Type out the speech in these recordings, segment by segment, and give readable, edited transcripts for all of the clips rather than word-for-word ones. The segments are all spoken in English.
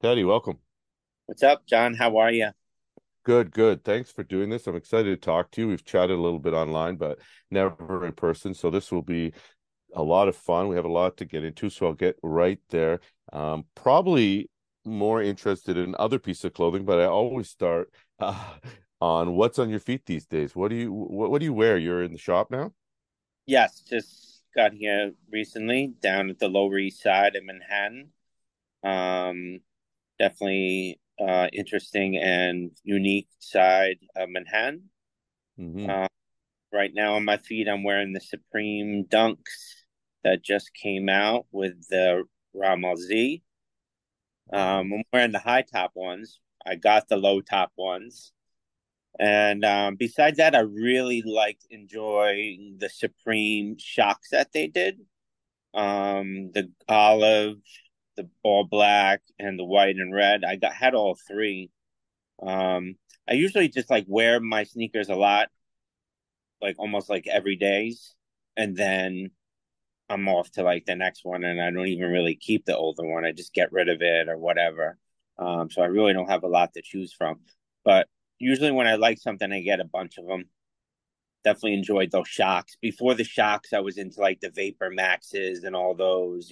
Eddie, welcome. What's up, John? How are you? Good, good. Thanks for doing this. I'm excited to talk to you. We've chatted a little bit online, but never in person. So this will be a lot of fun. We have a lot to get into, so I'll get right there. Probably more interested in other pieces of clothing, but I always start on what's on your feet these days. What do you wear? You're in the shop now? Yes, just got here recently down at the Lower East Side of Manhattan. Um, Definitely interesting and unique side of Manhattan. Hmm. Uh, right now on my feet, I'm wearing the Supreme Dunks that just came out with the Ramal Z. I'm wearing the high top ones. I got the low top ones. And besides that, I really liked enjoying the Supreme shocks that they did. The olive, the all black, and the white and red. Had all three. I usually just like wear my sneakers a lot, like almost like every days, and then I'm off to like the next one, and I don't even really keep the older one. I just get rid of it or whatever. So I really don't have a lot to choose from. But usually when I like something, I get a bunch of them. Definitely enjoyed those shocks. Before the shocks, I was into like the Vapor Maxes and all those,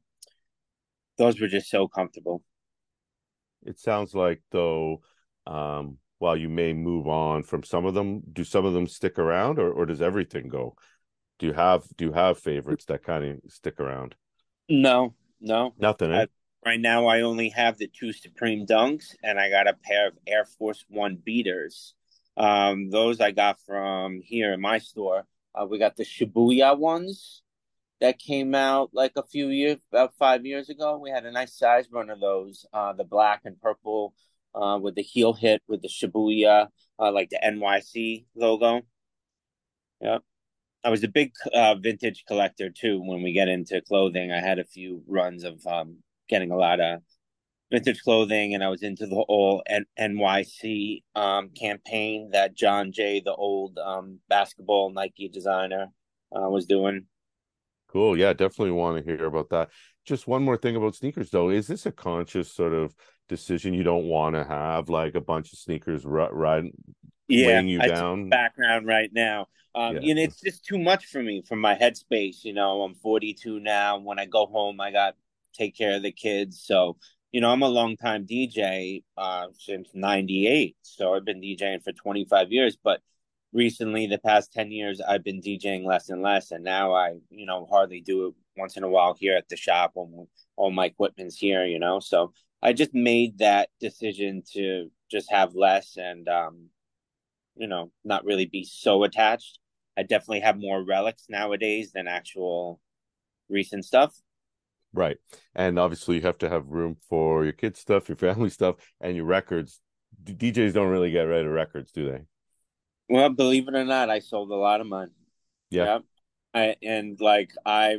those were just so comfortable. It sounds like though, while you may move on from some of them, do some of them stick around or does everything go? Do you have favorites that kind of stick around? No, no. Nothing, eh? Right now, I only have the two Supreme Dunks, and I got a pair of Air Force One beaters. Those I got from here in my store. We got the Shibuya ones that came out like a few years, about 5 years ago. We had a nice size run of those, the black and purple, with the heel hit with the Shibuya, like the NYC logo. Yeah. I was a big vintage collector too. When we get into clothing, I had a few runs of getting a lot of vintage clothing, and I was into the whole NYC campaign that John Jay, the old basketball Nike designer, was doing. Cool. Yeah, definitely want to hear about that. Just one more thing about sneakers, though. Is this a conscious sort of decision you don't want to have like a bunch of sneakers Yeah, weighing you I see down? background right now. Yeah. It's just too much for me, for my headspace. I'm 42 now. When I go home, I got to take care of the kids. So, I'm a long time DJ since '98. So I've been DJing for 25 years. But recently, the past 10 years, I've been DJing less and less. And now hardly do it once in a while here at the shop when all my equipment's here. So I just made that decision to just have less and, not really be so attached. I definitely have more relics nowadays than actual recent stuff. Right. And obviously you have to have room for your kids' stuff, your family stuff, and your records. DJs don't really get rid of records, do they? Well, believe it or not, I sold a lot of mine. Yeah. Yep. I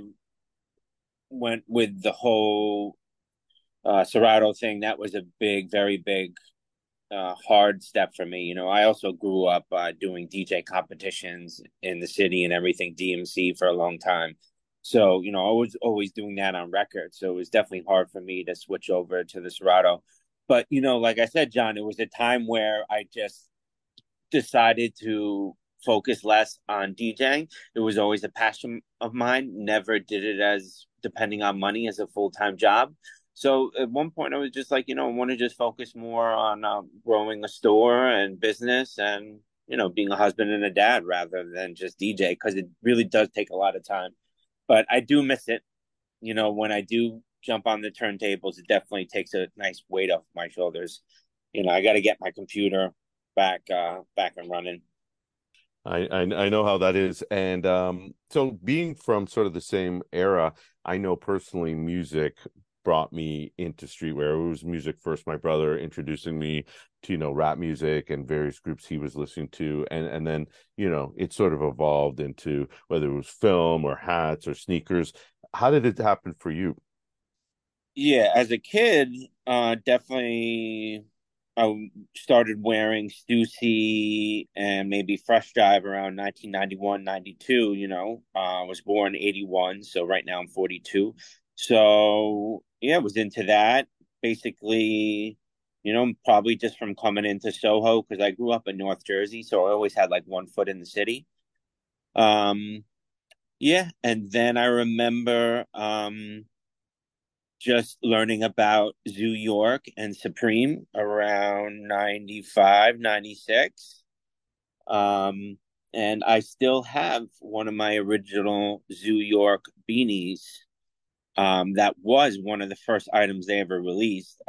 went with the whole Serato thing. That was a big, very big, hard step for me. I also grew up doing DJ competitions in the city and everything, DMC for a long time. So, I was always doing that on record. So it was definitely hard for me to switch over to the Serato. But, like I said, John, it was a time where I just decided to focus less on DJing. It was always a passion of mine. Never did it as depending on money as a full time job. So at one point, I was just like, I want to just focus more on growing a store and business and, being a husband and a dad rather than just DJ because it really does take a lot of time. But I do miss it. When I do jump on the turntables, it definitely takes a nice weight off my shoulders. I got to get my computer back and running. I know how that is. And so being from sort of the same era, I know personally music brought me into streetwear. It was music first, my brother introducing me to, rap music and various groups he was listening to. And then, it sort of evolved into whether it was film or hats or sneakers. How did it happen for you? Yeah, as a kid, definitely I started wearing Stussy and maybe Fresh Drive around 1991, 92. I was born 81, so right now I'm 42. So, yeah, I was into that. basically, probably just from coming into Soho, because I grew up in North Jersey, so I always had like one foot in the city. Um, yeah, and then I remember just learning about Zoo York and Supreme around 95, 96. Um, and I still have one of my original Zoo York beanies. That was one of the first items they ever released.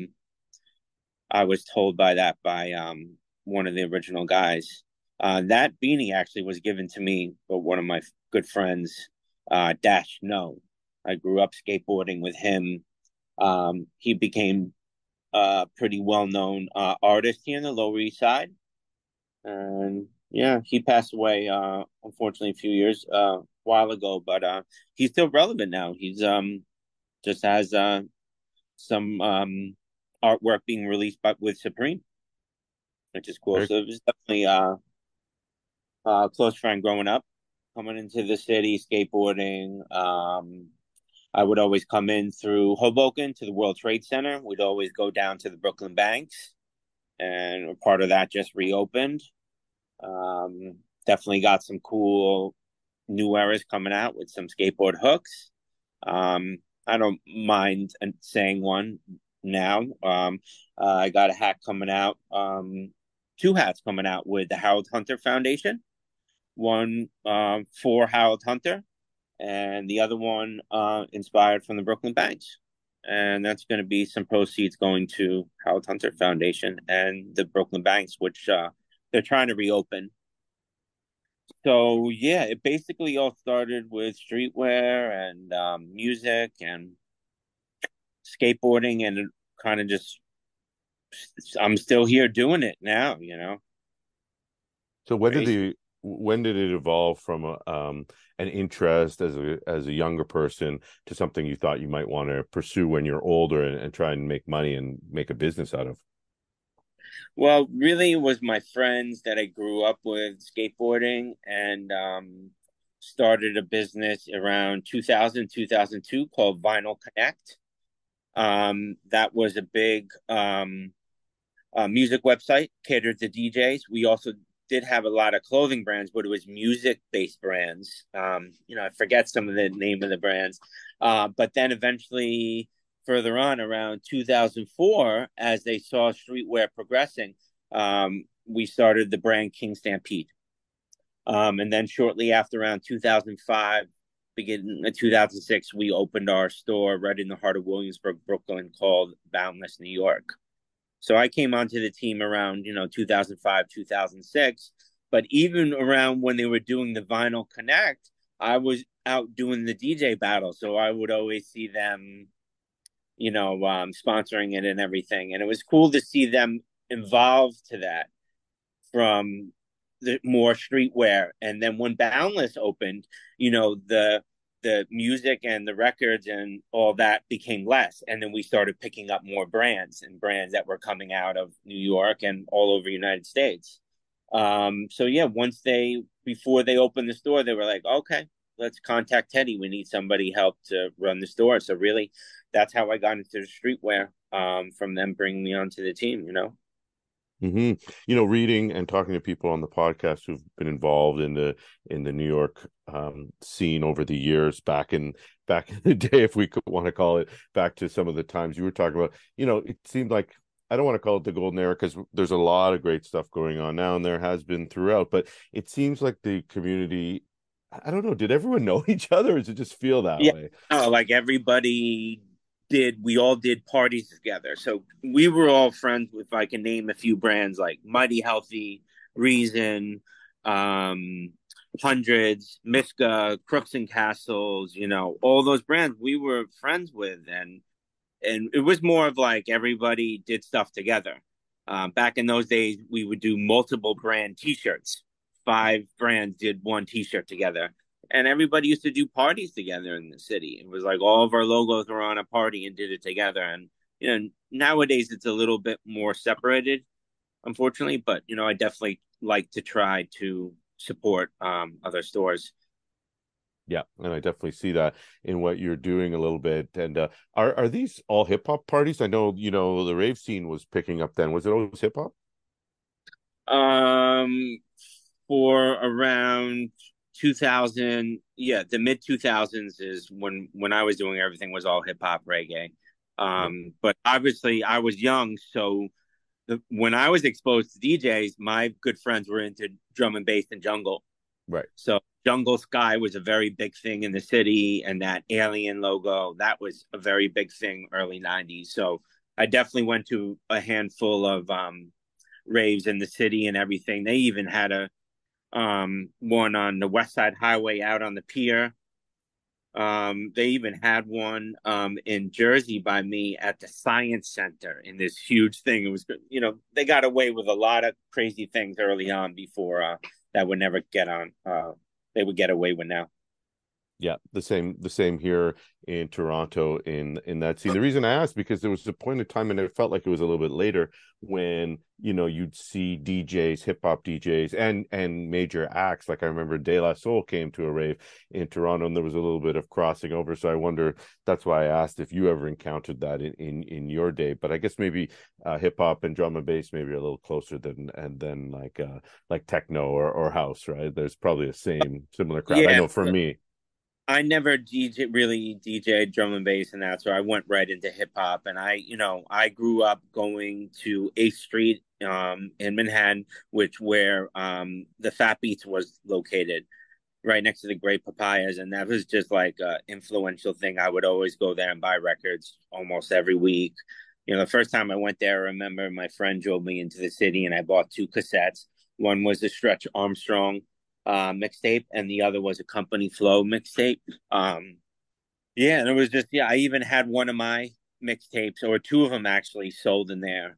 I was told by one of the original guys. That beanie actually was given to me by one of my good friends, Dash No. I grew up skateboarding with him. He became a pretty well known artist here in the Lower East Side. And yeah, he passed away unfortunately a few years while ago, but he's still relevant now. He's just has some artwork being released with Supreme, which is cool. Very, So it was definitely a close friend growing up, coming into the city, skateboarding. I would always come in through Hoboken to the World Trade Center. We'd always go down to the Brooklyn Banks, and a part of that just reopened. Um, Definitely got some cool new eras coming out with some skateboard hooks. I don't mind saying one now. I got a hat coming out, two hats coming out with the Harold Hunter Foundation. One for Harold Hunter, and the other one inspired from the Brooklyn Banks. And that's going to be some proceeds going to Harold Hunter Foundation and the Brooklyn Banks, which they're trying to reopen. So yeah, it basically all started with streetwear and music and skateboarding, and it kind of just I'm still here doing it now. so Crazy. when did it evolve from an interest as a younger person to something you thought you might want to pursue when you're older and try and make money and make a business out of? Well, really, it was my friends that I grew up with skateboarding, and started a business around 2000, 2002 called Vinyl Connect. That was a big music website catered to DJs. We also did have a lot of clothing brands, but it was music based brands. I forget some of the name of the brands. But then eventually, further on around 2004, as they saw streetwear progressing, we started the brand King Stampede. And then shortly after, around 2005, beginning of 2006, we opened our store right in the heart of Williamsburg, Brooklyn, called Boundless New York. So I came onto the team around, 2005, 2006. But even around when they were doing the Vinyl Connect, I was out doing the DJ battle. So I would always see them, sponsoring it and everything. And it was cool to see them evolve to that from the more streetwear. And then when Boundless opened, the music and the records and all that became less. And then we started picking up more brands and brands that were coming out of New York and all over the United States. So yeah, before they opened the store, they were like, okay, let's contact Teddy. We need somebody help to run the store. So really, that's how I got into the streetwear. From them bringing me onto the team. Hmm. Reading and talking to people on the podcast who've been involved in the New York scene over the years, back in the day, if we could want to call it back to some of the times you were talking about. It seemed like, I don't want to call it the golden era because there's a lot of great stuff going on now, and there has been throughout. But it seems like the community, I don't know, did everyone know each other, or does it just feel that Yeah, way? like everybody did. We all did parties together, so we were all friends. If I can name a few brands like Mighty Healthy, Reason, um, Hundreds, Miska, Crooks and Castles, all those brands we were friends with, and it was more of like everybody did stuff together. Back in those days, we would do multiple brand T-shirts. 5 brands did one T-shirt together, and everybody used to do parties together in the city. It was like all of our logos were on a party and did it together. And nowadays it's a little bit more separated, unfortunately. But I definitely like to try to support other stores. Yeah, and I definitely see that in what you're doing a little bit. And are these all hip hop parties? I know, the rave scene was picking up then. Was it always hip hop? Um, for around 2000, yeah, the mid 2000s is when I was doing everything was all hip hop reggae. Yeah, But obviously I was young, so when I was exposed to DJs, my good friends were into drum and bass and jungle. right. So Jungle Sky was a very big thing in the city, and that alien logo, that was a very big thing early 90s. So I definitely went to a handful of raves in the city and everything. They even had a one on the West Side Highway out on the pier. They even had one in Jersey by me at the Science Center in this huge thing. It was, they got away with a lot of crazy things early on before that would never get on. They would get away with now. Yeah, the same here in Toronto in that scene. The reason I asked because there was a point in time and it felt like it was a little bit later when, you'd see DJs, hip hop DJs and major acts. Like I remember De La Soul came to a rave in Toronto and there was a little bit of crossing over. So I wonder that's why I asked if you ever encountered that in your day. But I guess maybe hip hop and drum and bass maybe a little closer than and then like techno or house, right? There's probably a similar crowd. I Yeah, know for me. I never DJ drum and bass and that, so I went right into hip hop. And I grew up going to 8th Street in Manhattan, which where the Fat Beats was located, right next to the Great Papayas, and that was just like a influential thing. I would always go there and buy records almost every week. The first time I went there, I remember my friend drove me into the city, and I bought two cassettes. One was the Stretch Armstrong mixtape, and the other was a Company Flow mixtape. Yeah, and it was just yeah. I even had one of my mixtapes, or two of them actually, sold in there,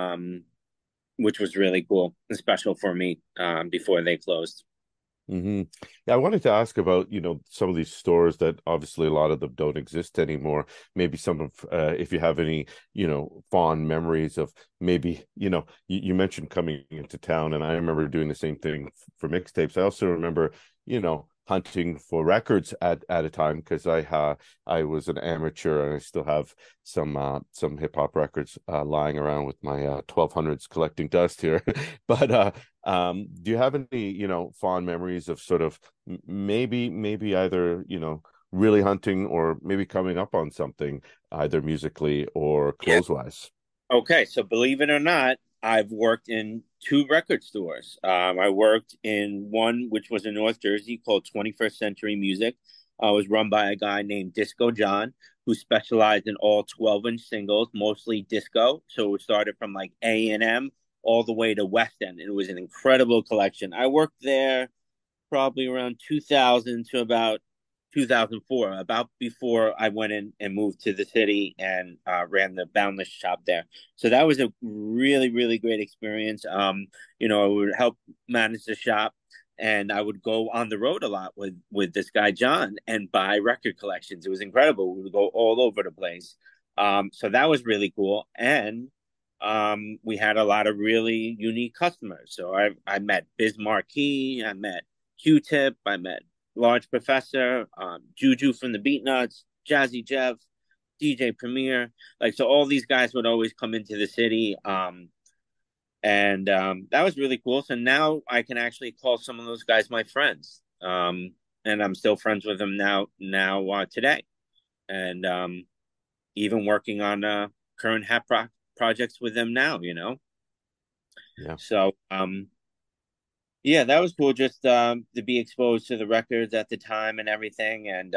which was really cool and special for me before they closed. Yeah, I wanted to ask about, some of these stores that obviously a lot of them don't exist anymore. Maybe some of, if you have any, fond memories of maybe, you mentioned coming into town, and I remember doing the same thing for mixtapes. I also remember, hunting for records at a time because I was an amateur and I still have some hip hop records lying around with my 1200s collecting dust here. But do you have any, fond memories of sort of maybe either, really hunting or maybe coming up on something either musically or Yeah. clothes wise? Okay, so believe it or not, I've worked in two record stores. I worked in one which was in North Jersey called 21st Century Music. I was run by a guy named Disco John, who specialized in all 12-inch singles, mostly disco. So it started from like A&M all the way to West End. It was an incredible collection. I worked there probably around 2000 to about 2004, about before I went in and moved to the city and ran the Boundless shop there. So that was a really, really great experience. I would help manage the shop, and I would go on the road a lot with this guy John and buy record collections. It was incredible. We would go all over the place. So that was really cool, and we had a lot of really unique customers. So I met Biz Markie, I met Q-Tip, I met Large Professor, Juju from the Beatnuts, Jazzy Jeff, DJ Premier. Like, so all these guys would always come into the city. And that was really cool. So now I can actually call some of those guys my friends. And I'm still friends with them now today. And even working on current projects with them now. Yeah. So, yeah, that was cool just to be exposed to the records at the time and everything. And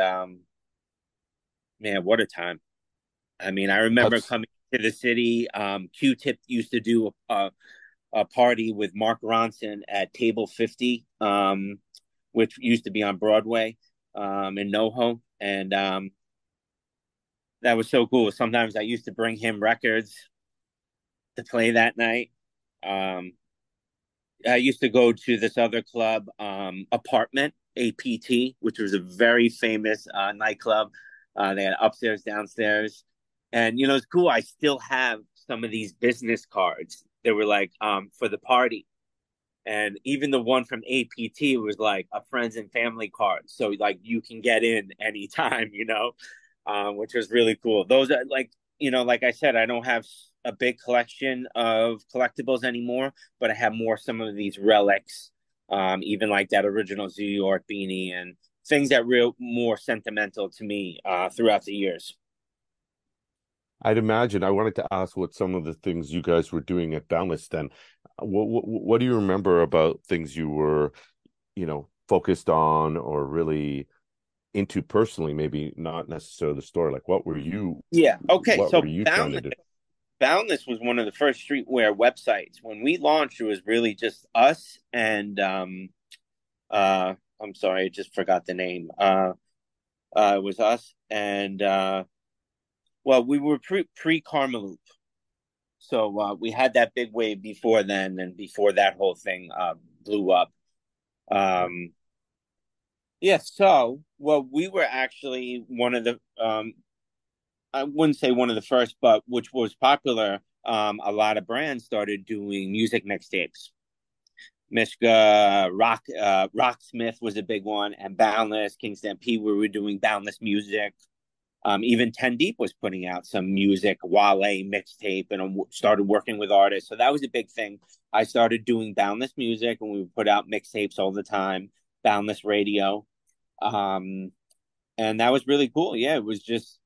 man, what a time. I mean, I remember That's coming to the city. Q-Tip used to do a party with Mark Ronson at Table 50, which used to be on Broadway in NoHo. And that was so cool. Sometimes I used to bring him records to play that night. Um, I used to go to this other club, Apartment APT, which was a very famous nightclub. They had upstairs, downstairs, and it's cool. I still have some of these business cards. They were like for the party, And even the one from APT was like a friends and family card. So like you can get in anytime, which was really cool. Those are like, like I said, I don't have a big collection of collectibles anymore, but I have more some of these relics, even like that original Zoo York beanie and things that real more sentimental to me throughout the years. I'd imagine. I wanted to ask what some of the things you guys were doing at Boundless then. What do you remember about things you were, focused on or really into personally? Maybe not necessarily the store. Like, Yeah. Okay. what So were you trying to do? Boundless was one of the first streetwear websites. When we launched, it was really just us and I'm sorry, I just forgot the name. It was us and well, we were pre Karmaloop. So we had that big wave before then, and before that whole thing blew up. Um, yeah, so well, we were actually one of the I wouldn't say one of the first, but which was popular. A lot of brands started doing music mixtapes. Mishka, Rocksmith was a big one, and Boundless, King Stampede, we were doing Boundless music. Even Ten Deep was putting out some music, Wale mixtape, and started working with artists. So that was a big thing. I started doing Boundless music, and we would put out mixtapes all the time, Boundless radio. Um, and that was really cool. Yeah, it was just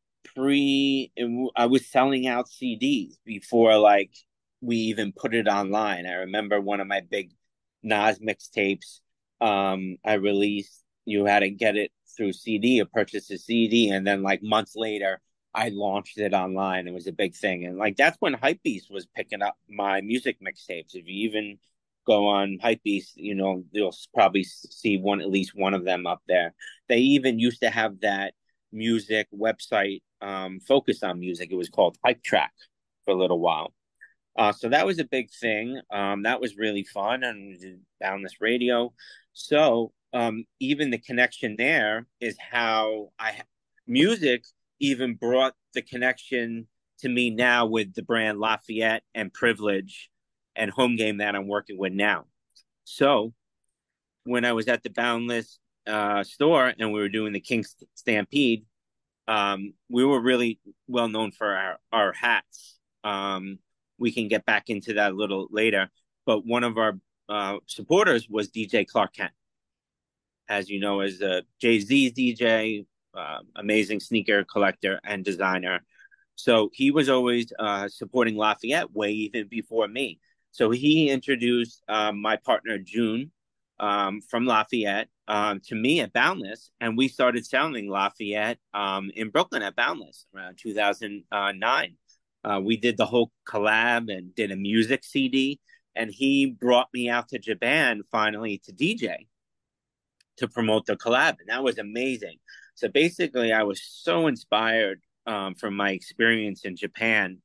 I was selling out CDs before like we even put it online. I remember one of my big Nas mixtapes. I released. You had to get it through CD or purchase a CD, and then like months later, I launched it online. It was a big thing, and like that's when Hypebeast was picking up my music mixtapes. If you even go on Hypebeast, you'll probably see at least one of them up there. They even used to have that music website focused on music. It was called Hype Track for a little while. So that was a big thing. That was really fun and Boundless Radio. So even the connection there is how music even brought the connection to me now with the brand Lafayette and Privilege and Home Game that I'm working with now. So when I was at the Boundless store and we were doing the King Stampede, we were really well known for our hats. We can get back into that a little later. But one of our supporters was DJ Clark Kent, as you know, as a Jay-Z's DJ, amazing sneaker collector and designer. So he was always supporting Lafayette way even before me. So he introduced my partner June from Lafayette to me at Boundless, and we started selling Lafayette in Brooklyn at Boundless around 2009. We did the whole collab and did a music CD, and he brought me out to Japan finally to DJ to promote the collab, and that was amazing. So basically, I was so inspired from my experience in Japan.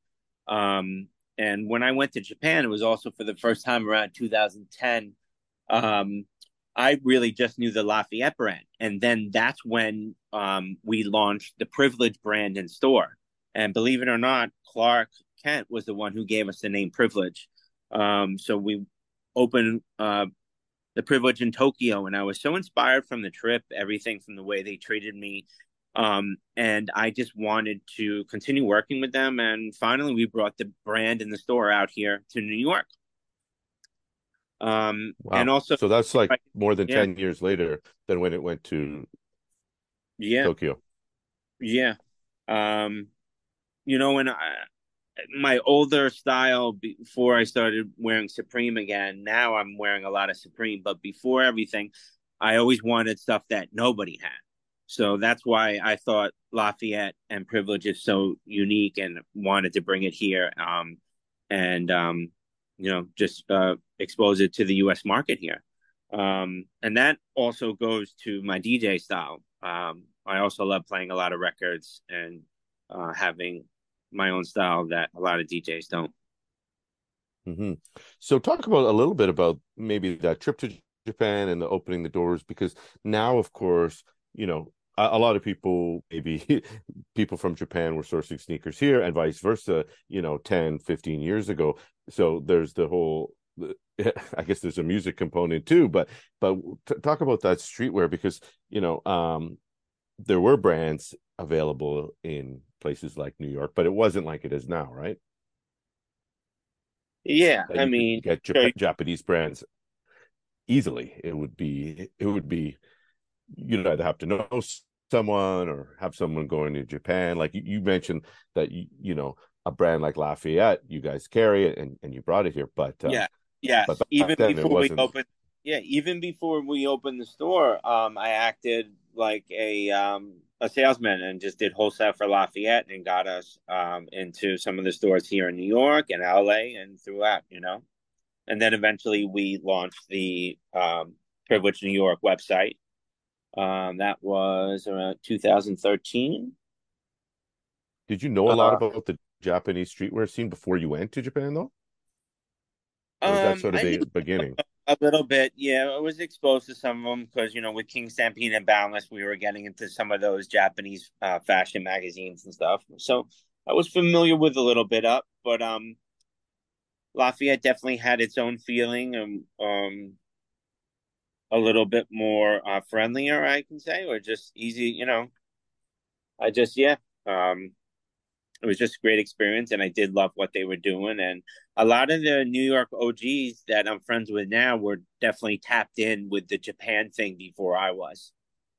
And when I went to Japan, it was also for the first time around 2010. Um, I really just knew the Lafayette brand. And then that's when we launched the Privilege brand in store. And believe it or not, Clark Kent was the one who gave us the name Privilege. So we opened the Privilege in Tokyo, and I was so inspired from the trip, everything from the way they treated me. And I just wanted to continue working with them. And finally, we brought the brand and the store out here to New York. And Wow. also, So that's like more than yeah, 10 years later than when it went to yeah, Tokyo. yeah. Um, when my older style before I started wearing Supreme again, now I'm wearing a lot of Supreme, but before everything, I always wanted stuff that nobody had. So that's why I thought Lafayette and Privilege is so unique and wanted to bring it here. And just expose it to the US market here. And that also goes to my DJ style. I also love playing a lot of records and having my own style that a lot of DJs don't. Hmm. So talk about a little bit about maybe that trip to Japan and the opening the doors, because now, of course, a lot of people, maybe people from Japan were sourcing sneakers here and vice versa, 10, 15 years ago. So there's the whole I guess there's a music component too, but talk about that streetwear because there were brands available in places like New York, but it wasn't like it is now, right? Yeah, That I you could mean, get sure, Japanese brands easily. It would be you'd either have to know someone or have someone going to Japan. Like you mentioned that a brand like Lafayette, you guys carry it and you brought it here, yeah, but yes. back Even then it before we wasn't. opened, yeah, even before we opened the store, I acted like a salesman and just did wholesale for Lafayette and got us into some of the stores here in New York and LA and throughout, and then eventually we launched the Privilege New York website. That was around 2013. Did you know a lot Uh, about the Japanese streetwear scene before you went to Japan though, or was that sort of I knew a beginning? a little bit. Yeah, I was exposed to some of them because with King Stampede and Boundless, we were getting into some of those Japanese fashion magazines and stuff. So I was familiar with a little bit up, but Lafayette definitely had its own feeling and a little bit more friendlier, I can say, or just easy. I just yeah. Um, it was just a great experience, and I did love what they were doing. And a lot of the New York OGs that I'm friends with now were definitely tapped in with the Japan thing before I was.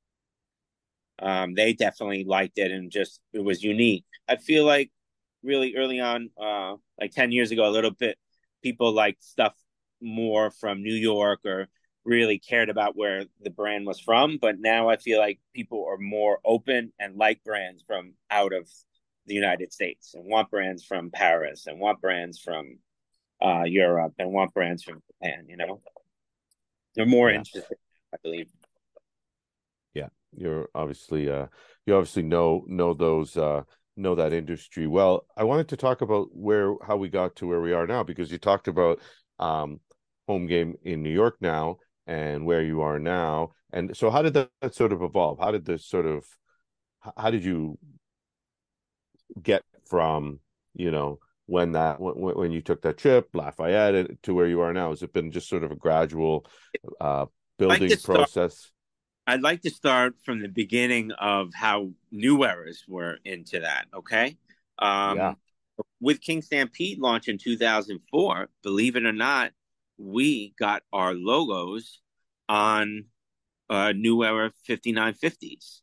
They definitely liked it, and just it was unique. I feel like really early on, like 10 years ago, a little bit, people liked stuff more from New York or really cared about where the brand was from. But now I feel like people are more open and like brands from out of the United States and want brands from Paris and want brands from Europe and want brands from Japan. They're more Yeah, interested, I believe. yeah. You obviously know those know that industry well. I wanted to talk about where how we got to where we are now because you talked about um home game in New York now and where you are now. And so how did that sort of evolve? How did you get from, you know, when you took that trip, Lafayette, to where you are now? Has it been just sort of a gradual uh I like building to start. process? I'd like to start from the beginning of how New Eras were into that. Okay, Yeah. um, with King Stampede launch in 2004, believe it or not, we got our logos on New Era 5950s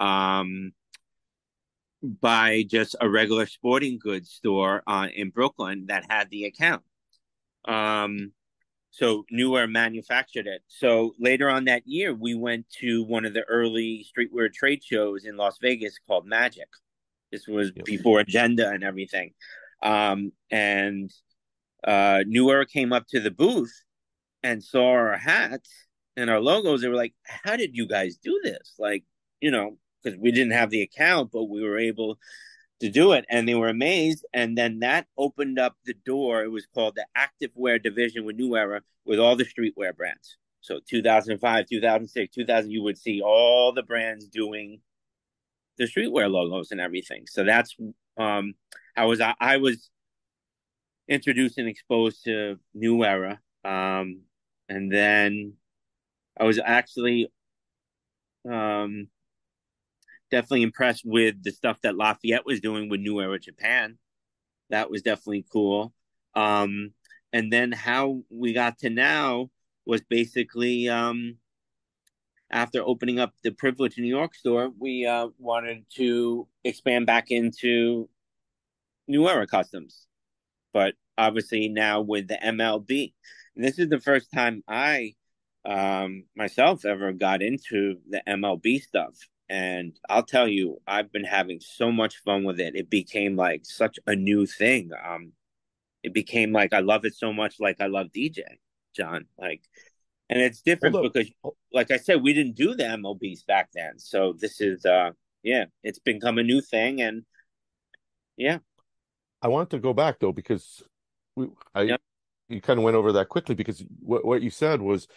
by just a regular sporting goods store in Brooklyn that had the account. Um, so New Era manufactured it. So later on that year, we went to one of the early streetwear trade shows in Las Vegas called Magic. This was Yep. before Agenda and everything. And New Era came up to the booth and saw our hats and our logos. They were like, "How did you guys do this?" Like, because we didn't have the account, but we were able to do it, and they were amazed. And then that opened up the door. It was called the Active Wear Division with New Era, with all the streetwear brands. So 2005, 2006, 2000, you would see all the brands doing the streetwear logos and everything. So that's um, I was introduced and exposed to New Era, and then I was actually um, definitely impressed with the stuff that Lafayette was doing with New Era Japan. That was definitely cool. Um, and then how we got to now was basically after opening up the Privilege New York store, we wanted to expand back into New Era Customs. But obviously now with the MLB, and this is the first time I myself ever got into the MLB stuff. And I'll tell you, I've been having so much fun with it. It became like such a new thing. It became like I love it so much, like I love DJ, John. Like, and it's Hold different up. because, like I said, we didn't do the MLBs back then. So this is, yeah, it's become a new thing, and yeah, I wanted to go back though because we I yeah, you kind of went over that quickly because what you said was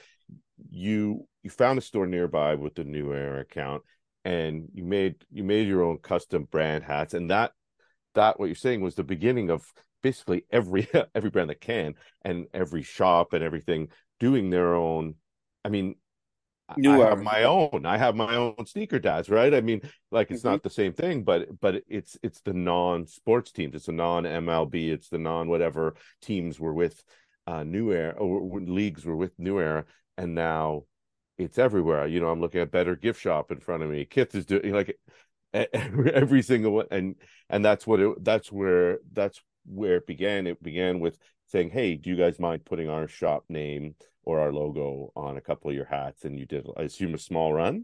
you found a store nearby with the New Era account and you made your own custom brand hats and that what you're saying was the beginning of basically every every brand that can, and every shop and everything doing their own. I mean, I New have era. my Yep. own. I have my own sneaker dads, right? I mean, like it's Hmm. not the same thing, but it's the non-sports teams. It's the non-MLB. It's the non-whatever teams were with New Era, or leagues were with New Era, and now it's everywhere. You know, I'm looking at Better Gift Shop in front of me. Kith is doing like every single one, and that's where it began. It began with saying, "Hey, do you guys mind putting our shop name or our logo on a couple of your hats?" And you did, I assume, a small run.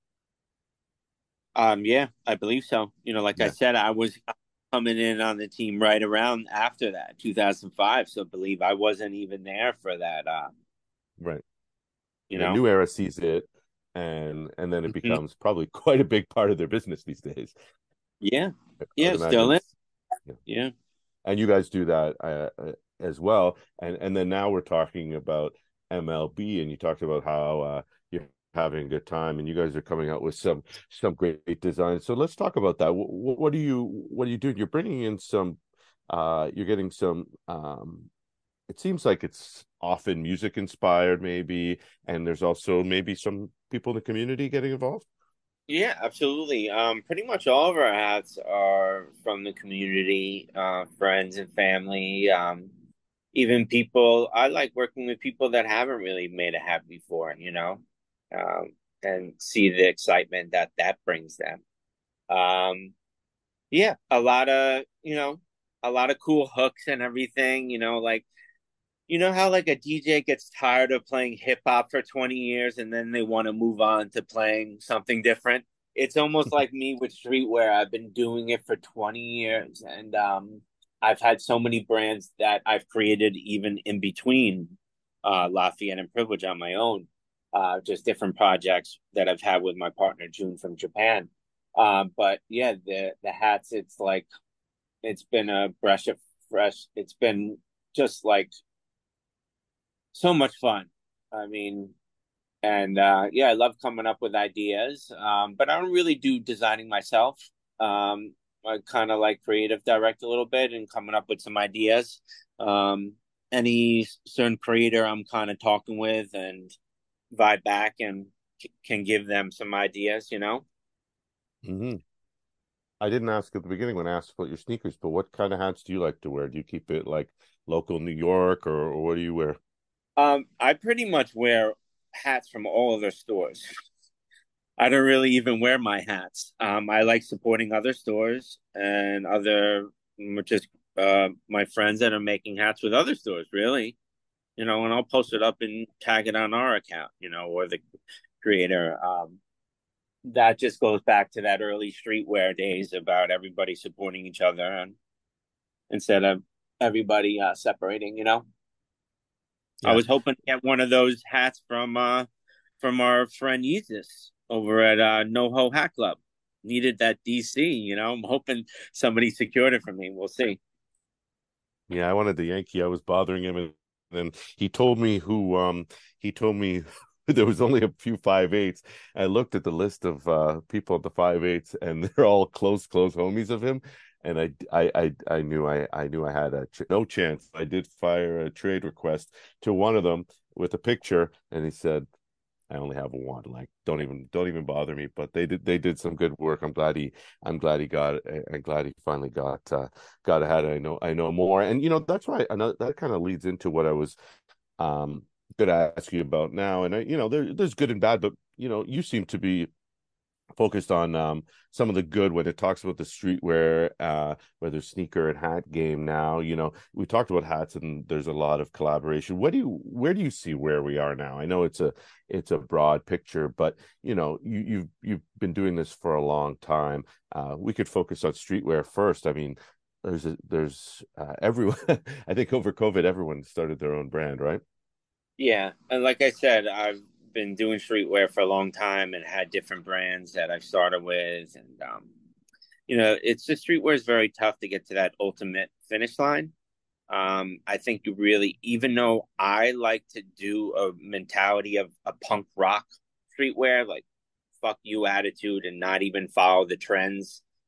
Yeah, I believe so. Like I Yeah, said, I was coming in on the team right around after that, 2005. So I believe I wasn't even there for that. right. You And then know. New Era sees it, and then it Hmm. becomes probably quite a big part of their business these days. Yeah, I would yeah, still imagine. in. Yeah. Yeah. And you guys do that as well. And then now we're talking about MLB, and you talked about how you're having a good time, and you guys are coming out with some great designs. So let's talk about that. What are you doing? You're bringing in some. You're getting some. It seems like it's often music inspired, maybe, and there's also maybe some people in the community getting involved. Yeah, absolutely. Pretty much all of our hats are from the community, friends and family. Even people, I like working with people that haven't really made a hat before, um, and see the excitement that that brings them. Um, yeah, a lot of cool hooks and everything, like how like a DJ gets tired of playing hip hop for 20 years and then they want to move on to playing something different. It's almost like me with streetwear. I've been doing it for 20 years, and I've had so many brands that I've created even in between Lafayette and Privilege on my own. Just different projects that I've had with my partner June from Japan. But yeah, the hats, it's like it's been a breath of fresh. It's been just like so much fun. I mean, and yeah, I love coming up with ideas. But I don't really do designing myself. I kind of like creative direct a little bit and coming up with some ideas. Um, any certain creator I'm kind of talking with and vibe back and can give them some ideas. Mm-hmm. I didn't ask at the beginning when I asked about your sneakers, but what kind of hats do you like to wear? Do you keep it like local New York, or what do you wear? I pretty much wear hats from all of their stores. I don't really even wear my hats. I like supporting other stores and just my friends that are making hats with other stores, really. And I'll post it up and tag it on our account, or the creator. That just goes back to that early streetwear days about everybody supporting each other and instead of everybody separating. I Yeah. was hoping to get one of those hats from our friend Yeezus over at NoHo Hat Club. Needed that DC. I'm hoping somebody secured it for me. We'll see. Yeah, I wanted the Yankee. I was bothering him, and then he told me there was only a few 5'8". I looked at the list of people at the 5'8", and they're all close homies of him. And I knew I had no chance. I did fire a trade request to one of them with a picture, and he said, I only have one. Like, don't even bother me. But they did some good work. I'm glad he got I'm glad he finally got ahead. I know more. And that's why I know that kind of leads into what I was gonna ask you about now. And there's good and bad, but you seem to be focused on some of the good when it talks about the streetwear, whether sneaker and hat game now. We talked about hats, and there's a lot of collaboration. Where do you see where we are now? I know it's a broad picture, but you've been doing this for a long time. We could focus on streetwear first. I mean, there's everyone. I think over COVID, everyone started their own brand, right? Yeah, and like I said, I've been doing streetwear for a long time and had different brands that I started with, and it's just streetwear is very tough to get to that ultimate finish line. I think you really, even though I like to do a mentality of a punk rock streetwear, like fuck you attitude and not even follow the trends.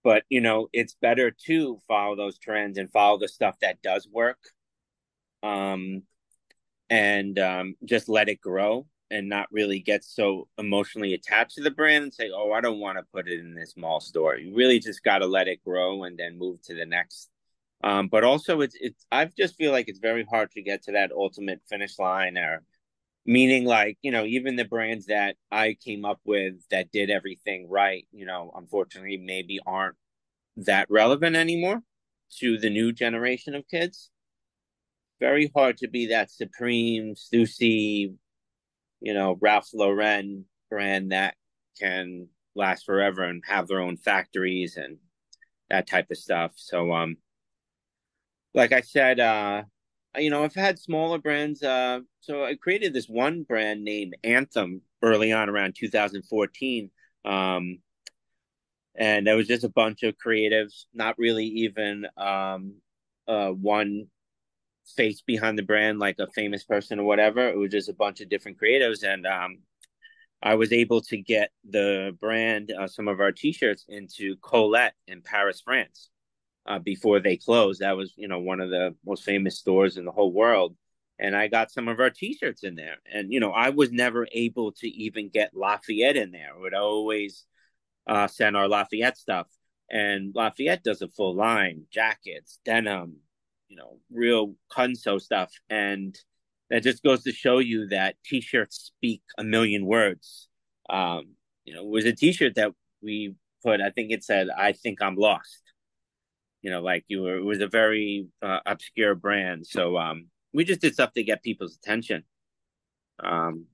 But it's better to follow those trends and follow the stuff that does work, um, and just let it grow and not really get so emotionally attached to the brand and say, "Oh, I don't want to put it in this mall store." You really just got to let it grow and then move to the next. But also, it's I just feel like it's very hard to get to that ultimate finish line, or meaning like even the brands that I came up with that did everything right, unfortunately maybe aren't that relevant anymore to the new generation of kids. Very hard to be that supreme Stussy, Ralph Lauren brand that can last forever and have their own factories and that type of stuff. So like I said, I've had smaller brands. So I created this one brand named Anthem early on around 2014. And there was just a bunch of creatives, not really even one face behind the brand, like a famous person or whatever. It was just a bunch of different creatives. And I was able to get the brand, some of our t-shirts, into Colette in Paris, France, before they closed. That was, one of the most famous stores in the whole world. And I got some of our t-shirts in there. And, I was never able to even get Lafayette in there. I would always send our Lafayette stuff. And Lafayette does a full line, jackets, denim, real Kunso stuff. And that just goes to show you that t-shirts speak a million words. It was a t-shirt that we put, I think it said, "I think I'm lost." Like it was a very obscure brand. So we just did stuff to get people's attention. Um,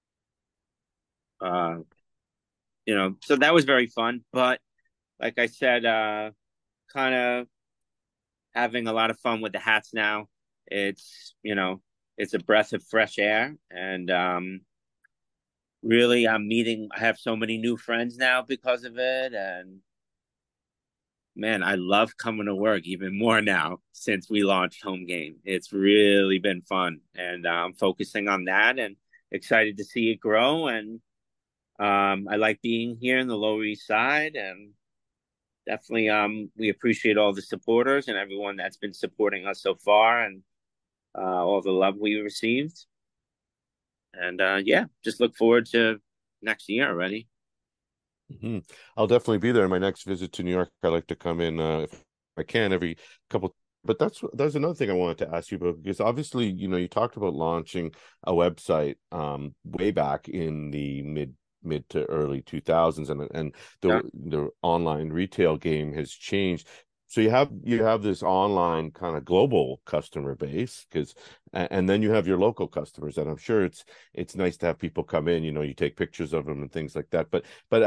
uh, so that was very fun. But like I said, kind of having a lot of fun with the hats now. It's a breath of fresh air. And really, I have so many new friends now because of it. And man, I love coming to work even more now since we launched Home Game. It's really been fun. And I'm focusing on that and excited to see it grow. And I like being here in the Lower East Side, and definitely we appreciate all the supporters and everyone that's been supporting us so far, and all the love we received. And yeah, just look forward to next year already. Hmm. I'll definitely be there in my next visit to New York. I like to come in if I can every couple. But that's another thing I wanted to ask you about, because obviously, you talked about launching a website way back in the mid to early 2000s, and Yeah. the online retail game has changed. So you have this online kind of global customer base, and then you have your local customers, and I'm sure it's nice to have people come in, you take pictures of them and things like that. But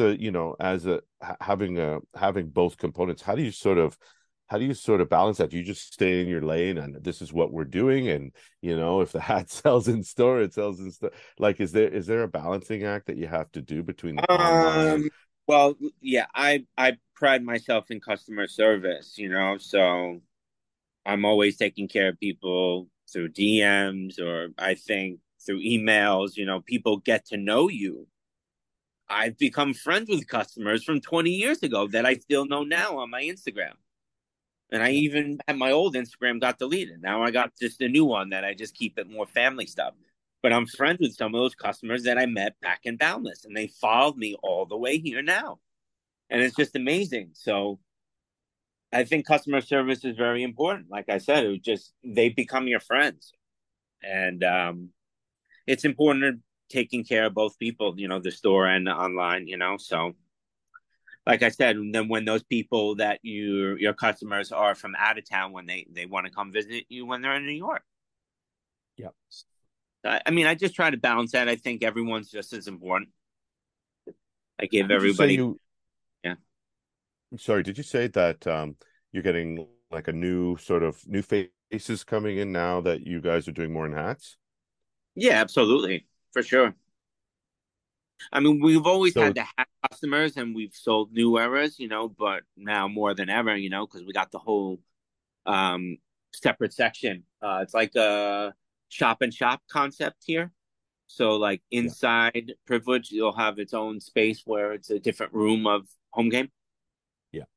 having both components, how do you sort of balance that? Do you just stay in your lane and this is what we're doing? And if the hat sells in store, it sells in store. Like, is there a balancing act that you have to do between the online and Um. Well, yeah, I pride myself in customer service, so I'm always taking care of people through DMs, or I think through emails. People get to know you. I've become friends with customers from 20 years ago that I still know now on my Instagram. And I yeah. even had my old Instagram got deleted. Now I got just a new one that I just keep it more family stuff. But I'm friends with some of those customers that I met back in Boundless, and they followed me all the way here now. And it's just amazing. So I think customer service is very important. Like I said, they become your friends. And it's important taking care of both people, the store and the online, So like I said, then when those people that your customers are from out of town, when they want to come visit you when they're in New York. Yeah. I mean, I just try to balance that. I think everyone's just as important. I give Would you say everybody, you yeah, Sorry, did you say that you're getting like a new sort of new faces coming in now that you guys are doing more in hats? yeah, absolutely, for sure. I mean, we've always So had the hat customers, and we've sold new eras, but now more than ever, because we got the whole um separate section. It's like a shop and shop concept here. So like yeah. inside Privilege, you'll have its own space where it's a different room of Home Game. Yeah.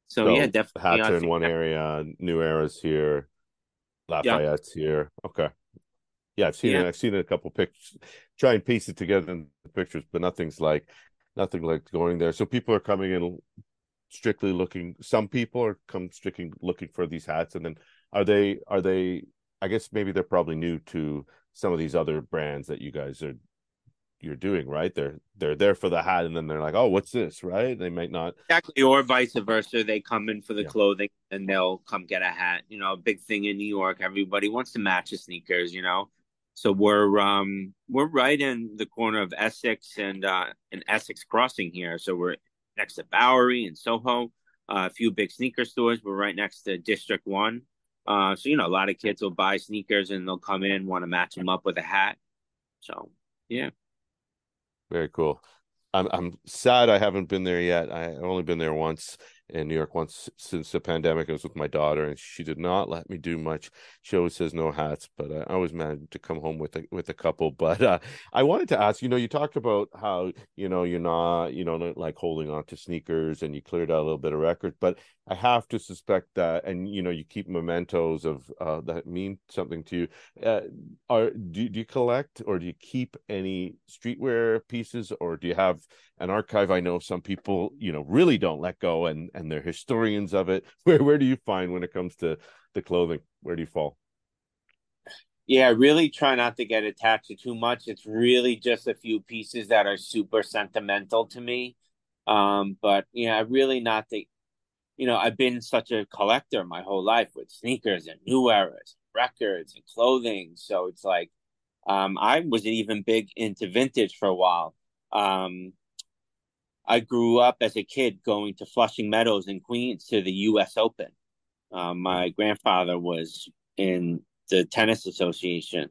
So yeah, So definitely. hats I are in think one area, New Era's here, yeah, Lafayette's here. Okay. Yeah, I've seen yeah. it. I've seen it a couple pictures. Try and piece it together in the pictures, but nothing like going there. So people are coming in strictly looking. Some people are come strictly looking for these hats, and then are they? I guess maybe they're probably new to some of these other brands that you guys are you're doing, right? They're there for the hat, and then they're like, oh, what's this, right? They might not. Exactly, or vice versa. They come in for the Yeah, clothing and they'll come get a hat. You know, a big thing in New York. Everybody wants to match the sneakers. You know, so we're right in the corner of Essex and Essex Crossing here. So we're next to Bowery and Soho. A few big sneaker stores. We're right next to District One. So you know, a lot of kids will buy sneakers and they'll come in want to match them up with a hat. So yeah. very cool. I'm sad I haven't been there yet. I've only been there once in New York once since the pandemic. I was with my daughter, and she did not let me do much. She always says no hats, but I always managed to come home with a couple. But I wanted to ask, you talked about how you're not not like holding on to sneakers, and you cleared out a little bit of record, but I have to suspect that, and you keep mementos of that mean something to you. Do you collect or do you keep any streetwear pieces, or do you have an archive? I know some people really don't let go, and they're historians of it. Where do you find when it comes to the clothing? Where do you fall? Yeah, I really try not to get attached to too much. It's really just a few pieces that are super sentimental to me. But yeah, I really not the I've been such a collector my whole life with sneakers and new eras, records and clothing. So it's like I was even big into vintage for a while. Um, I grew up as a kid going to Flushing Meadows in Queens to the US Open. My grandfather was in the tennis association.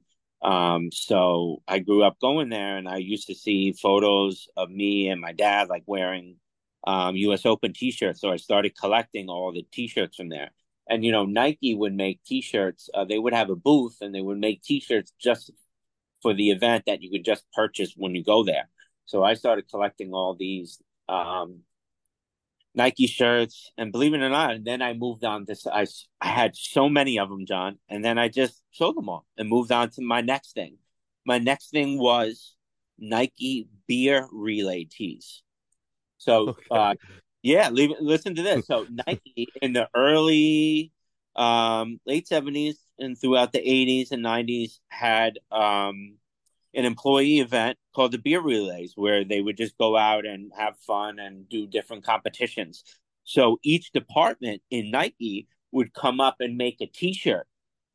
So I grew up going there and I used to see photos of me and my dad like wearing US Open t-shirts. So I started collecting all the t-shirts from there. And Nike would make t-shirts. They would have a booth and they would make t-shirts just for the event that you could just purchase when you go there. So I started collecting all these um, Nike shirts, and believe it or not, and then I moved on to I had so many of them, John, and then I just sold them all and moved on to my next thing. My next thing was Nike beer relay tees. So, Okay. yeah, listen to this. So Nike in the early, late 70s and throughout the 80s and 90s had an employee event called the Beer Relays, where they would just go out and have fun and do different competitions. So each department in Nike would come up and make a T-shirt.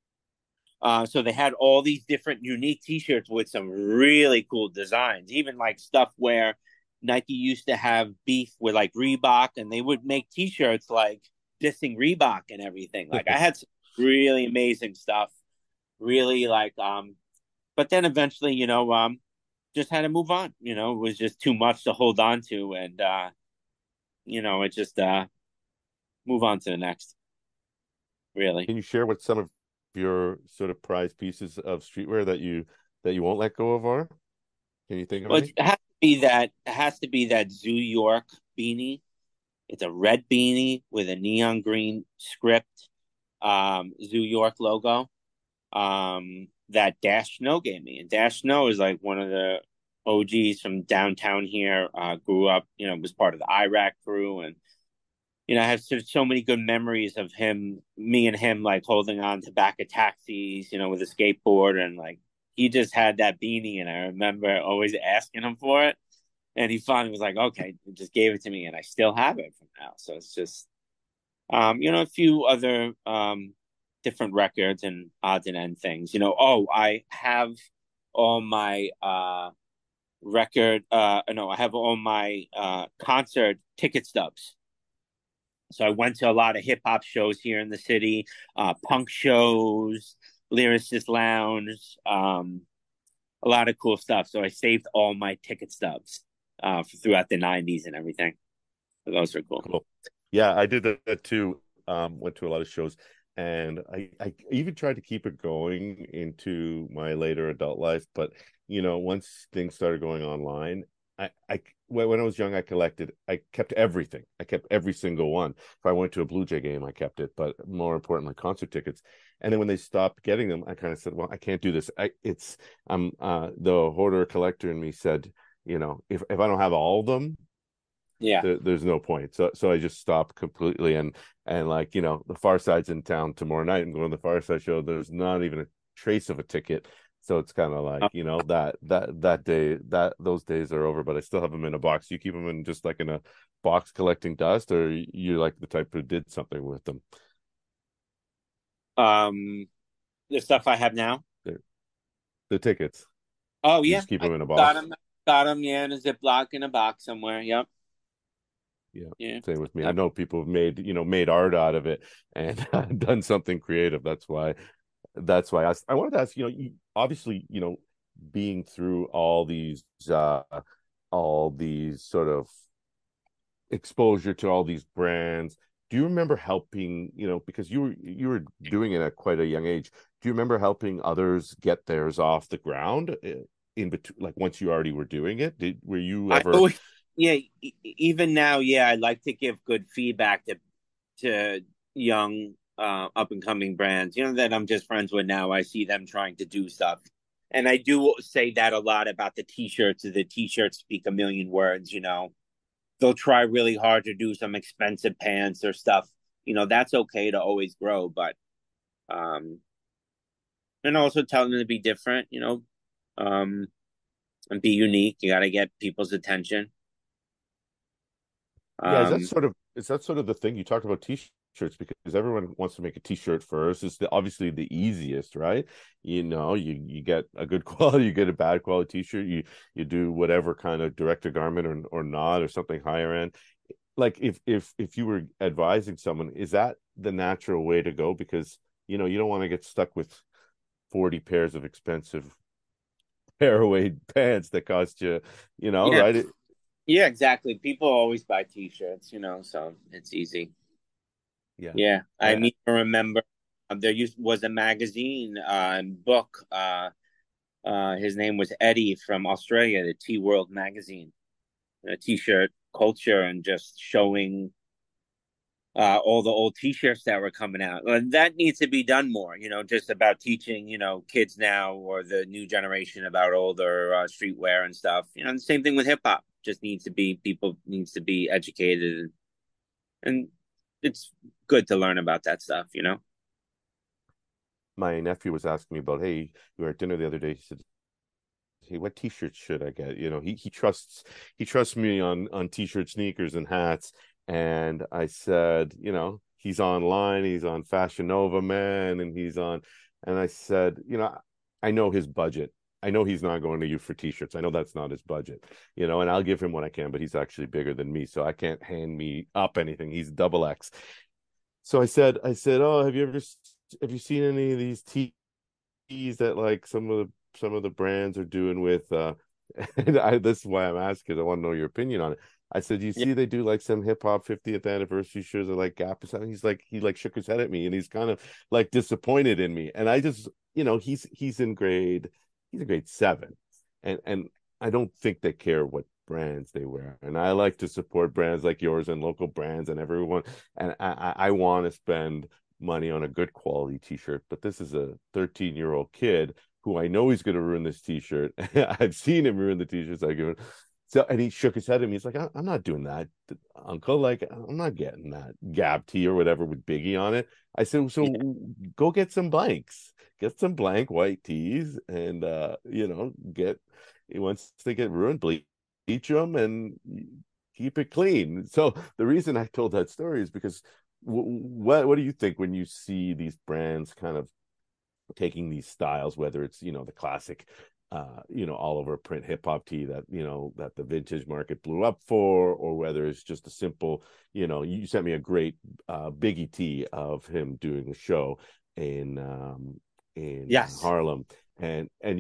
So they had all these different unique T-shirts with some really cool designs, even like stuff where Nike used to have beef with like Reebok, and they would make T-shirts like dissing Reebok and everything. Like I had some really amazing stuff. Really like but then eventually, just had to move on. It was just too much to hold on to, and it just move on to the next. Really. Can you share what some of your sort of prized pieces of streetwear that you won't let go of are? Can you think of Well, any? it has to be that Zoo York beanie. It's a red beanie with a neon green script, Zoo York logo. That Dash Snow gave me, and Dash Snow is like one of the OGs from downtown here. Grew up, was part of the Iraq crew, and I have so many good memories of me and him, like holding on to back of taxis, with a skateboard, and like he just had that beanie, and I remember always asking him for it, and he finally was like, "Okay," and just gave it to me, and I still have it from now. So it's just, a few other different records and odds and end things. Oh, I have all my no, I have all my concert ticket stubs. So I went to a lot of hip hop shows here in the city, punk shows, Lyricist Lounge, a lot of cool stuff. So I saved all my ticket stubs throughout the '90s and everything. So those are cool. Cool. Yeah, I did that too. Went to a lot of shows, and I even tried to keep it going into my later adult life. But once things started going online, I when I was young, I kept everything. I kept every single one. If I went to a Blue Jay game, I kept it. But more importantly, concert tickets. And then when they stopped getting them, I kind of said, well, I can't do this. I'm the hoarder collector in me said, if I don't have all of them, Yeah. there's no point. So I just stopped completely. And like, the Far Side's in town tomorrow night and going to the Far Side show. There's not even a trace of a ticket. So it's kind of like, that day, those days are over, but I still have them in a box. You keep them in just like in a box collecting dust, or you like the type who did something with them? Um, the stuff I have now. The tickets. Oh You yeah, just keep I them in a got box. them. Got them. Yeah, in a Ziploc in a box somewhere. Yep. Yeah. Yeah. Same with me. I Yep. know people have made art out of it and done something creative. That's why I wanted to ask, obviously, being through all these sort of exposure to all these brands, do you remember helping, because you were doing it at quite a young age, do you remember helping others get theirs off the ground, in between, like once you already were doing it? Were you I ever? always, yeah, even now, yeah, I like to give good feedback to young, up and coming brands. That I'm just friends with now. I see them trying to do stuff, and I do say that a lot about the t-shirts. The t-shirts speak a million words. They'll try really hard to do some expensive pants or stuff. That's okay to always grow, but um, and also tell them to be different. Um, and be unique. You got to get people's attention. Yeah, Um, is that sort of the thing you talked about t-shirts, because everyone wants to make a t-shirt first. It's obviously the easiest, right? You get a good quality, you get a bad quality t-shirt, you do whatever kind of direct to garment or not, or something higher end. Like if you were advising someone, is that the natural way to go? Because you don't want to get stuck with 40 pairs of expensive tearaway pants that cost you, yeah, right? yeah, exactly. People always buy T-shirts, so it's easy. Yeah. Yeah, I I, mean, I remember there was a magazine and book. His name was Eddie from Australia, the T World magazine, a T-shirt culture, and just showing all the old T-shirts that were coming out. And that needs to be done more. Just about teaching kids now or the new generation about older streetwear and stuff. The same thing with hip hop. Just needs to be educated, and it's good to learn about that stuff. my nephew was asking me about, hey, we were at dinner the other day. He said, hey, what t-shirts should I get? He trusts me on t-shirt, sneakers, and hats. And I said, he's online, he's on Fashion Nova, man, and I said, I know his budget. I know he's not going to you for t-shirts. I know that's not his budget, and I'll give him what I can, but he's actually bigger than me. So I can't hand me up anything. He's double X. So I said, oh, have you seen any of these teas that like some of the brands are doing with and this is why I'm asking, because I want to know your opinion on it. I said, you Yeah, see they do like some hip hop 50th anniversary shows at like Gap or something. He shook his head at me and he's kind of like disappointed in me. And I just, he's in grade 7. And I don't think they care what brands they wear. And I like to support brands like yours and local brands and everyone. And I want to spend money on a good quality t-shirt, but this is a 13-year-old kid who I know he's going to ruin this t-shirt. I've seen him ruin the t-shirts I give him. So, and he shook his head at me. He's like, I'm not doing that, uncle. Like, I'm not getting that Gab tee or whatever with Biggie on it. I said, yeah, so go get some blanks, get some blank white tees, and get once they get ruined, bleach them and keep it clean. So the reason I told that story is because what do you think when you see these brands kind of taking these styles, whether it's the classic all over print hip hop tee that that the vintage market blew up for, or whether it's just a simple, you sent me a great Biggie tee of him doing a show in yes, Harlem, and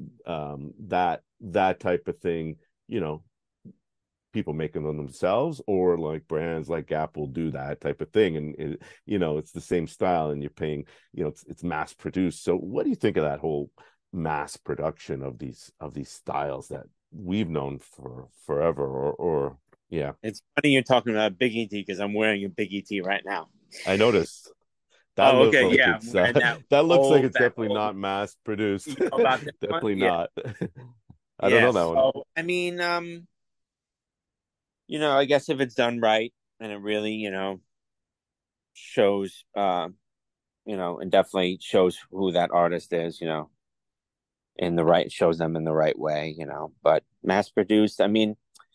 that type of thing, you know people making them themselves, or like brands like Gap will do that type of thing, and it's the same style, and you're paying, it's mass produced. So what do you think of that whole mass production of these styles that we've known for forever, or yeah. It's funny you're talking about Biggie T because I'm wearing a Biggie T right now. I noticed that Oh, looks okay, like yeah, I'm it's wearing that looks like it's that definitely old. not mass produced. You know about this one? Definitely Yeah, not. I don't yeah. know that one. So I mean, I guess if it's done right and it really, shows, and definitely shows who that artist is, in the right, shows them in the right way, But mass produced, I mean,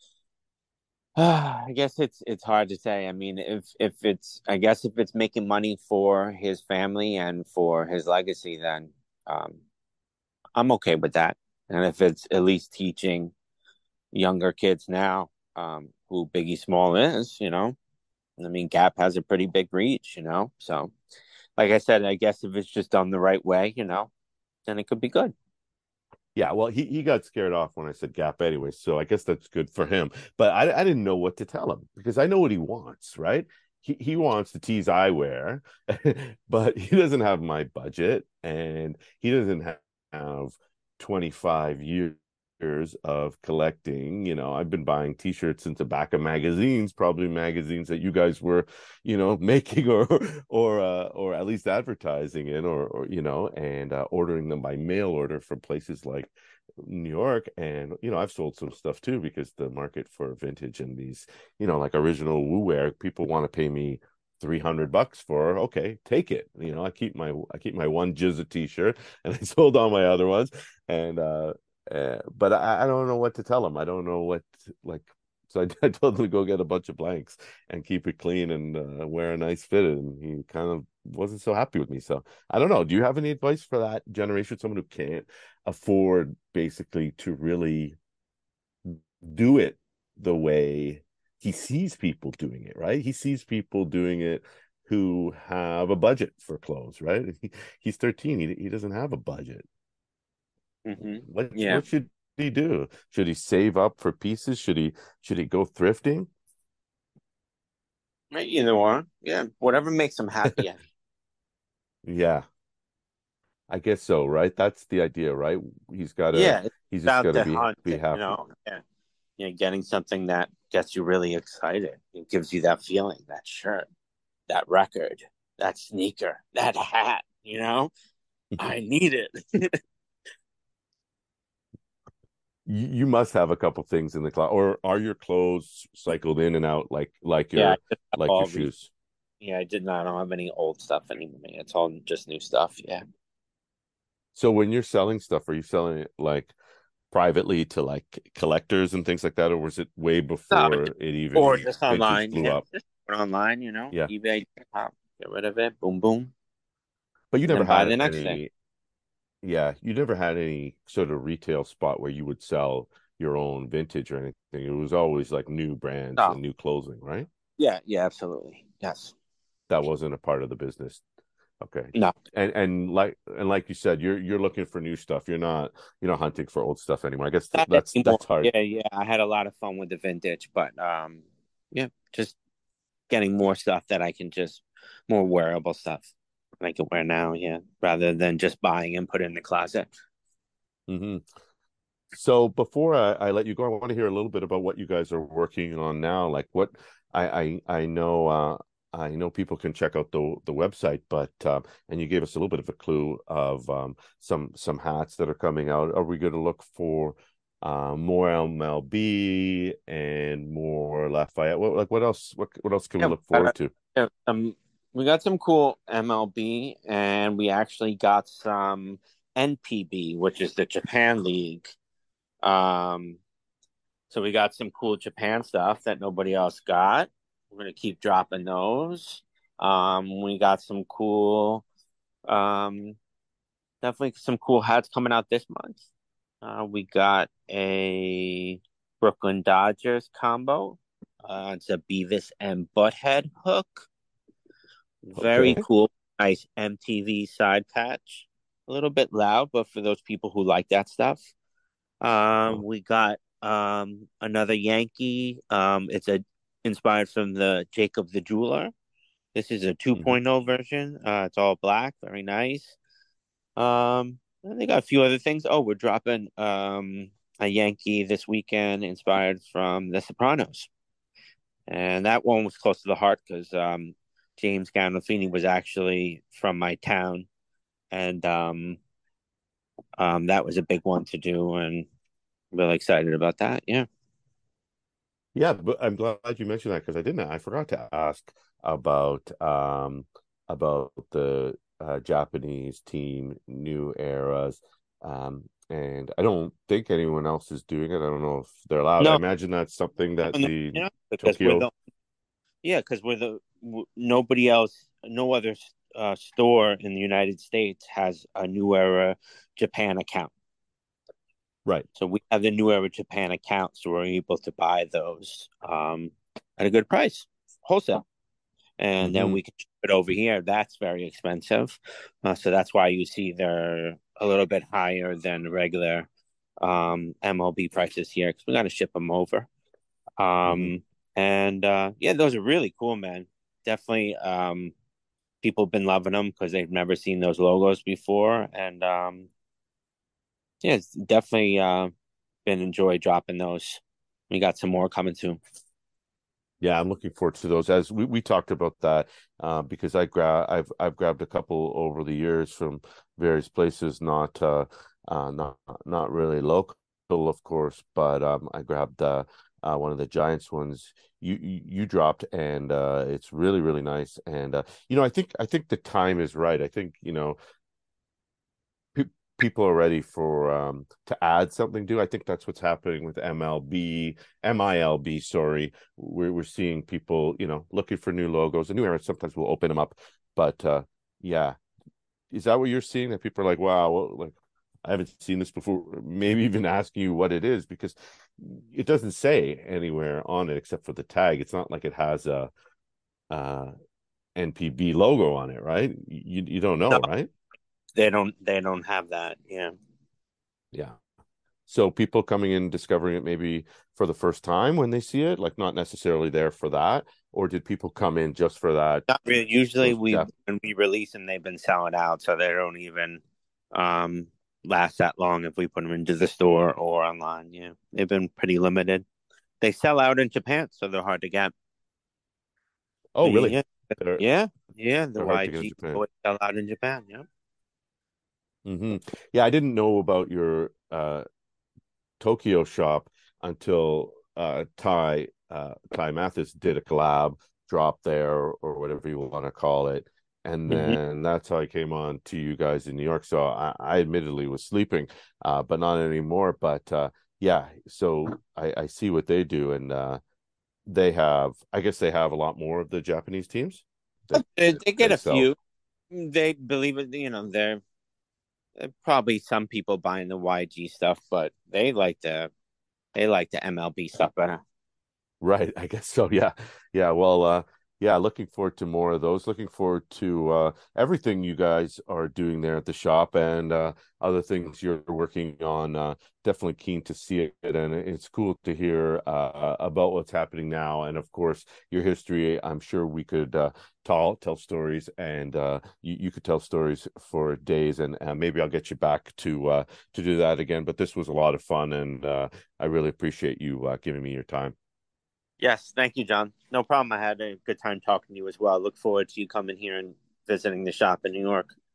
I guess it's hard to say. I mean, I guess if it's making money for his family and for his legacy, then um, I'm okay with that. And if it's at least teaching younger kids now who Biggie Small is, I mean, Gap has a pretty big reach, So, like I said, I guess if it's just done the right way, then it could be good. Yeah, well, he got scared off when I said Gap anyway, so I guess that's good for him. But I didn't know what to tell him because I know what he wants, right? He wants the tees I wear, but he doesn't have my budget, and he doesn't have 25 years of collecting. I've been buying t-shirts into back of magazines, probably magazines that you guys were, making or at least advertising in, or and ordering them by mail order from places like New York. And I've sold some stuff too because the market for vintage and these, like original Wu wear, people want to pay me $300 for. Okay, take it. I keep my one Jizza t-shirt, and I sold all my other ones. And but I don't know what to tell him. I don't know what like. So I told him to go get a bunch of blanks and keep it clean and wear a nice fit. And he kind of wasn't so happy with me. So I don't know. Do you have any advice for that generation? Someone who can't afford basically to really do it the way he sees people doing it, right? He sees people doing it who have a budget for clothes, right? He's 13. He doesn't have a budget. What Yeah. what should he do? Should he save up for pieces? Should he go thrifting? Either one. Yeah. Whatever makes them happy. Yeah, I guess so, right? That's the idea, right? He's gotta Yeah. It's he's just about gotta the be hunt, be happy. Yeah. Getting something that gets you really excited. It gives you that feeling, that shirt, that record, that sneaker, that hat, I need it. You must have a couple things in the closet, or are your clothes cycled in and out like Yeah. I your just have like your all shoes? Yeah, I don't have any old stuff anymore. It's all just new stuff. Yeah. So when you're selling stuff, are you selling it like privately to like collectors and things like that, or was it way No, before it or even just vintage online. blew Yeah. up? Just put it online, Yeah, eBay, get rid of it, boom, boom, but you and never then buy had the next thing. any. Yeah, you never had any sort of retail spot where you would sell your own vintage or anything. It was always like new brands Oh, and new clothing, right? yeah, yeah, absolutely. Yes. That wasn't a part of the business. Okay. No, And like you said, you're looking for new stuff. You're not hunting for old stuff anymore. I guess not that's anymore. that's hard. Yeah, yeah. I had a lot of fun with the vintage, but yeah, just getting more stuff that I can just more wearable stuff I can wear now. Yeah, rather than just buying and put in the closet. Hmm. So before I let you go, I want to hear a little bit about what you guys are working on now. Like what I know people can check out the website, but and you gave us a little bit of a clue of some hats that are coming out. Are we going to look for more MLB and more Lafayette? What else? What else can we Yeah, look forward to? we got some cool MLB, and we actually got some NPB, which is the Japan League. Um, so we got some cool Japan stuff that nobody else got. We're gonna keep dropping those. We got some cool, um, definitely some cool hats coming out this month. We got a Brooklyn Dodgers combo. It's a Beavis and Butthead hook. Very Okay. cool. Nice MTV side patch. A little bit loud, but for those people who like that stuff. Oh. We got another Yankee. It's a inspired from the Jacob the Jeweler. This is a Hmm. 2.0 version. It's all black, very nice. And they got a few other things. Oh, we're dropping a Yankee this weekend, inspired from The Sopranos, and that one was close to the heart because James Gandolfini was actually from my town, and that was a big one to do, and really excited about that. Yeah. Yeah, but I'm glad you mentioned that because I didn't. I forgot to ask about the Japanese team New Eras, and I don't think anyone else is doing it. I don't know if they're allowed. I No, imagine that's something that no, the yeah, because we're Tokyo. the yeah, because nobody else, no other store in the United States has a New Era Japan account. Right. So we have the New Era Japan account, so we're able to buy those at a good price, wholesale, and then Hmm. we can ship it over here. That's very expensive, so that's why you see they're a little bit higher than regular MLB prices here because we got to ship them over. Hmm. Um, and yeah, those are really cool, man. Definitely, people have been loving them because they've never seen those logos before, and yeah, it's definitely been enjoy dropping those. We got some more coming soon. Yeah, I'm looking forward to those. As we talked about that, because I've grabbed a couple over the years from various places, not really local, of course, but I grabbed one of the Giants ones you dropped, and it's really nice. And I think the time is right. I think pe people are ready for to add something to. I think that's what's happening with MILB, sorry. We're seeing people, looking for new logos. And new era sometimes we'll open them up. But yeah. Is that what you're seeing? That people are like, wow, well, like I haven't seen this before. Maybe even asking you what it is because it doesn't say anywhere on it except for the tag. It's not like it has a NPB logo on it, right? You don't No, know, right? they don't have that. Yeah. Yeah. So people coming in discovering it maybe for the first time when they see it, like not necessarily there for that, or did people come in just for that? Not really. Usually, Those Jap when we release them, they've been selling out, so they don't even um last that long if we put them into the store or online. Yeah, they've been pretty limited. They sell out in Japan, so they're hard to get. Oh, really? Yeah, They're yeah, yeah. The they're hard to get in YG Japan. always sell out in Japan. Yeah. Hmm. Yeah, I didn't know about your Tokyo shop until Ty Mathis did a collab drop there or whatever you want to call it. And Hmm. then that's how I came on to you guys in New York. So I admittedly was sleeping, but not anymore. But yeah, so I see what they do, and I guess they have a lot more of the Japanese teams that They get they a sell. few. They believe it. They're probably some people buying the YG stuff, but they like the MLB stuff better. Right, I guess so. Yeah. Yeah. Well, yeah, looking forward to more of those. Looking forward to everything you guys are doing there at the shop and other things you're working on. Definitely keen to see it. And it's cool to hear about what's happening now. And of course, your history. I'm sure we could tell stories and you could tell stories for days. And maybe I'll get you back to do that again. But this was a lot of fun and I really appreciate you giving me your time. Yes, thank you, John. No problem. I had a good time talking to you as well. Look forward to you coming here and visiting the shop in New York.